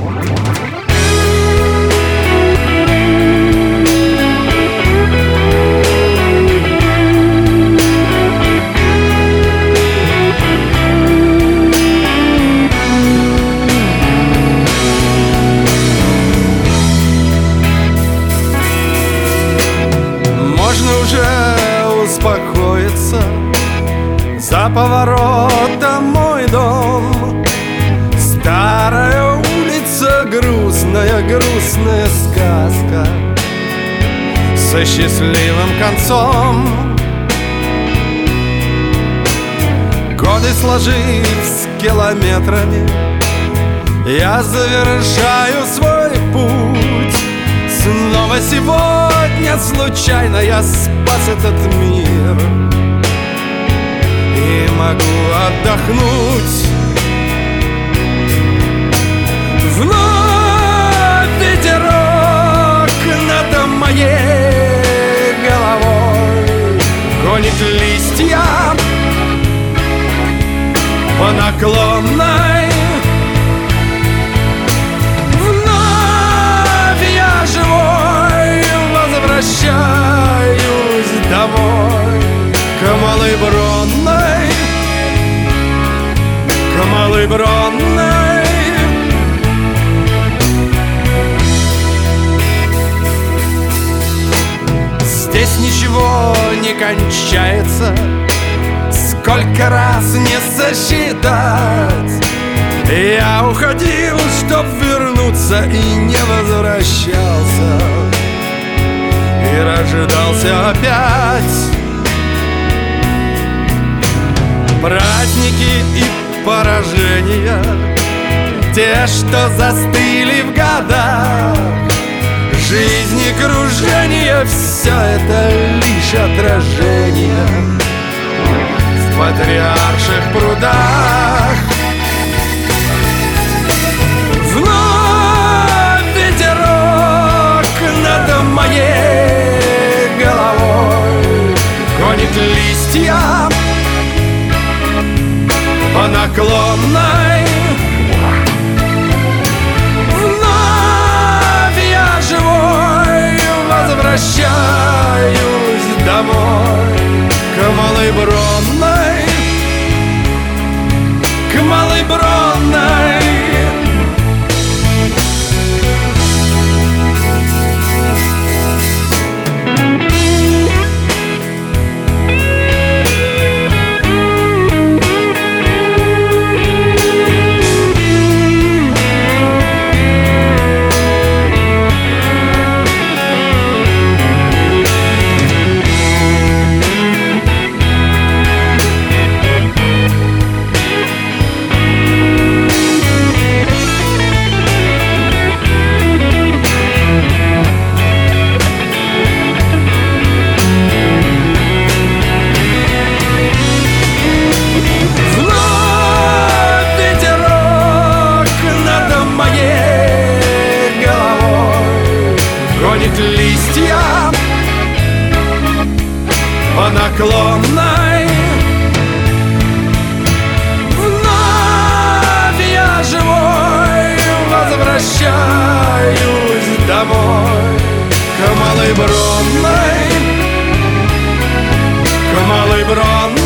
Успокоиться. За поворотом мой дом, старая улица, грустная, грустная сказка со счастливым концом. Годы сложились километрами, я завершаю свой путь. Снова сегодня случайно я спас этот мир и могу отдохнуть. Вновь ветерок над моей головой гонит листья по наклонной. Живой возвращаюсь домой к Малой Бронной, к Малой Бронной. Здесь ничего не кончается, сколько раз не сосчитать. Я уходил, чтоб вернуться, и не возвращался, и рождался опять. Праздники и поражения, те, что застыли в годах, жизнь и кружение, все это лишь отражение в патриарших прудах. Вновь ветерок над моей головой гонит листья по наклонной. Вновь я живой возвращаюсь домой к Малой Бронной, к Малой Бронной. Листья по наклонной. Вновь я живой возвращаюсь домой к Малой Бронной, к Малой Бронной.